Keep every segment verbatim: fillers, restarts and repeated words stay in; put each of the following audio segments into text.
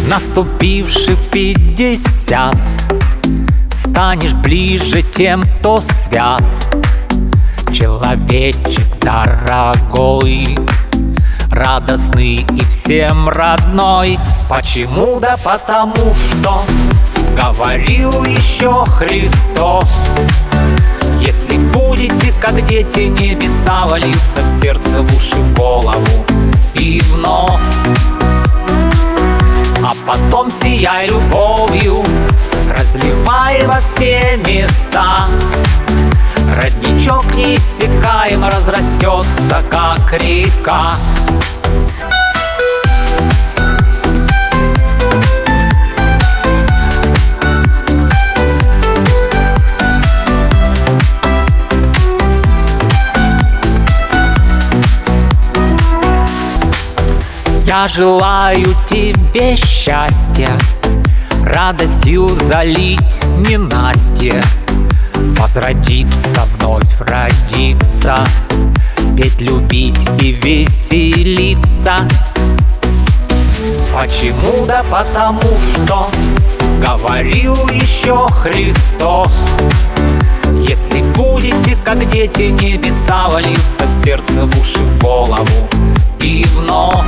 Наступивши пятьдесят, станешь ближе тем, кто свят. Человечек дорогой, радостный и всем родной. Почему? Да потому что говорил еще Христос: если будете, как дети, небеса вольются в сердце, в уши, в голову и в нос. А потом сияй любовью, разливай во все места. Родничок неиссякаем разрастется, как река. Я желаю тебе счастья, радостью залить ненастье, возродиться, вновь родиться, петь, любить и веселиться. Почему? Да потому что говорил еще Христос: если будете, как дети, небеса вольются в сердце, в уши, в голову и в нос.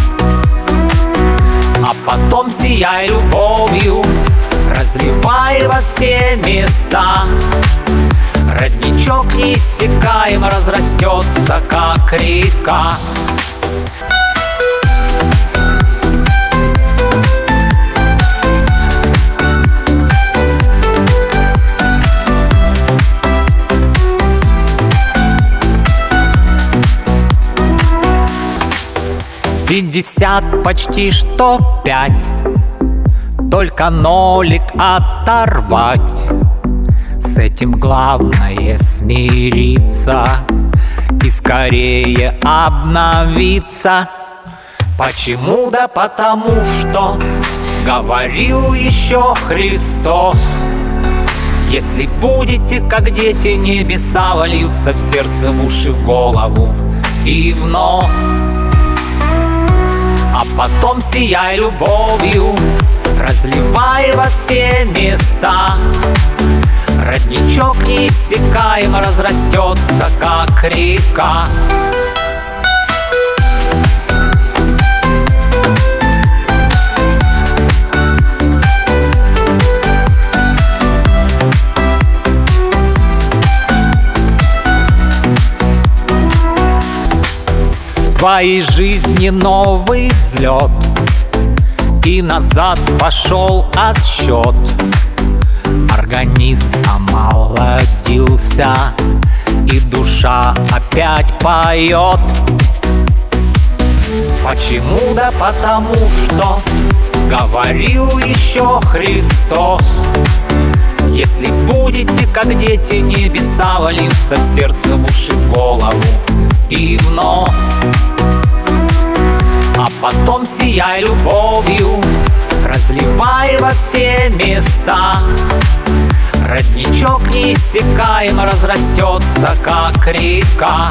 А потом сияй любовью, разливай во все места. Родничок неиссякаем разрастется, как река. Пятьдесят почти что пять, только нолик оторвать. С этим главное смириться и скорее обновиться. Почему? Да потому что говорил еще Христос: если будете, как дети, небеса вольются в сердце, в уши, в голову и в нос. А потом сияй любовью, разливай во все места. Родничок неиссякаем разрастется, как река. В твоей жизни новый взлет, и назад пошел отсчет. Организм омолодился, и душа опять поет. Почему? Да потому что говорил еще Христос: если будете, как дети, небеса вольются в сердце, в уши, в голову и в нос. А потом сияй любовью, разливай во все места. Родничок неиссякаем разрастется, как река.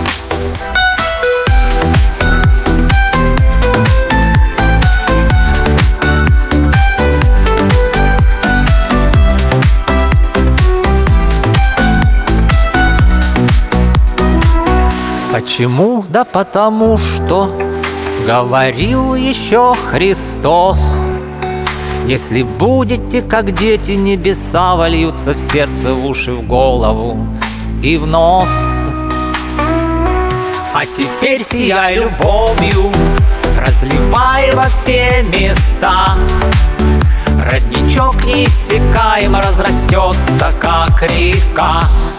Почему? Да потому что говорил еще Христос: если будете, как дети, небеса вольются в сердце, в уши, в голову и в нос. А теперь сияй любовью, разливай во все места. Родничок неиссякаем разрастется, как река.